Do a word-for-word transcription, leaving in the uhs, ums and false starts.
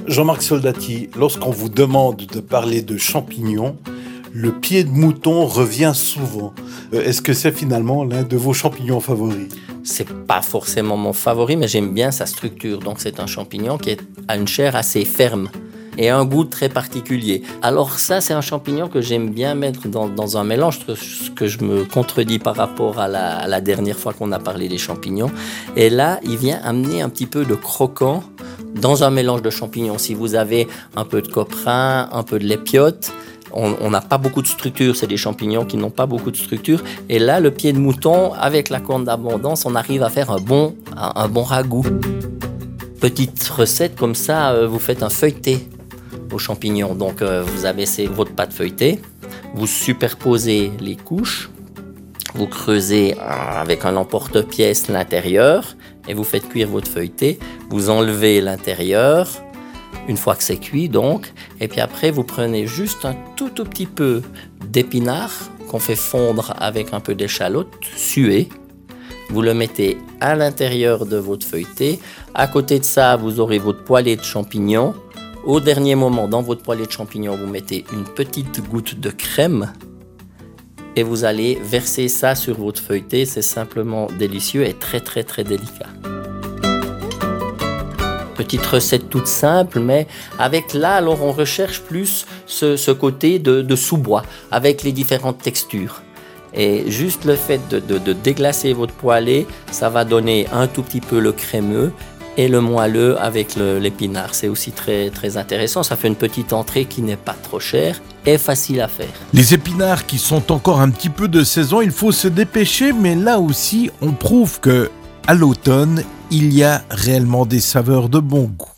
Jean-Marc Soldati, lorsqu'on vous demande de parler de champignons, le pied de mouton revient souvent. Euh, Est-ce que c'est finalement l'un de vos champignons favoris ? C'est pas forcément mon favori, mais j'aime bien sa structure. Donc c'est un champignon qui a une chair assez ferme et un goût très particulier. Alors ça, c'est un champignon que j'aime bien mettre dans, dans un mélange, ce que je me contredis par rapport à la, à la dernière fois qu'on a parlé des champignons. Et là, il vient amener un petit peu de croquant dans un mélange de champignons. Si vous avez un peu de coprin, un peu de lépiote, on n'a pas beaucoup de structure, c'est des champignons qui n'ont pas beaucoup de structure. Et là, le pied de mouton, avec la corne d'abondance, on arrive à faire un bon, un, un bon ragoût. Petite recette comme ça, euh, vous faites un feuilleté aux champignons. Donc, euh, vous abaissez votre pâte feuilletée, vous superposez les couches, vous creusez euh, avec un emporte-pièce l'intérieur et vous faites cuire votre feuilleté. Vous enlevez l'intérieur, une fois que c'est cuit donc, et puis après vous prenez juste un tout tout petit peu d'épinards qu'on fait fondre avec un peu d'échalote suée. Vous le mettez à l'intérieur de votre feuilleté. À côté de ça, vous aurez votre poêlée de champignons. Au dernier moment, dans votre poêlée de champignons, vous mettez une petite goutte de crème et vous allez verser ça sur votre feuilleté. C'est simplement délicieux et très très très délicat. Petite recette toute simple, mais avec là, alors on recherche plus ce, ce côté de, de sous-bois, avec les différentes textures. Et juste le fait de, de, de déglacer votre poêlée, ça va donner un tout petit peu le crémeux et le moelleux avec le, l'épinard. C'est aussi très, très intéressant, ça fait une petite entrée qui n'est pas trop chère et facile à faire. Les épinards qui sont encore un petit peu de saison, il faut se dépêcher, mais là aussi, on prouve que à l'automne, il y a réellement des saveurs de bon goût.